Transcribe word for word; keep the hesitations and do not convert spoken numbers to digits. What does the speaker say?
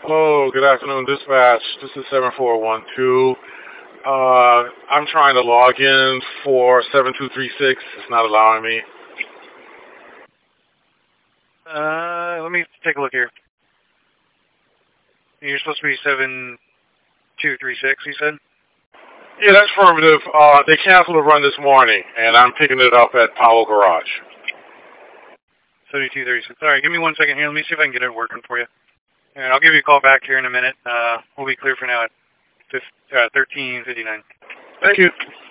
Hello, good afternoon, dispatch. This is seven four one two. Uh, I'm trying to log in for seven two three six. It's not allowing me. Uh, let me take a look here. You're supposed to be seven two three six, you said? Yeah, that's affirmative. Uh, they canceled a run this morning, and I'm picking it up at Powell Garage. seventy-two thirty-six. All right, give me one second here. Let me see if I can get it working for you. And I'll give you a call back here in a minute. Uh, we'll be clear for now at thirteen fifty-nine. Thank you.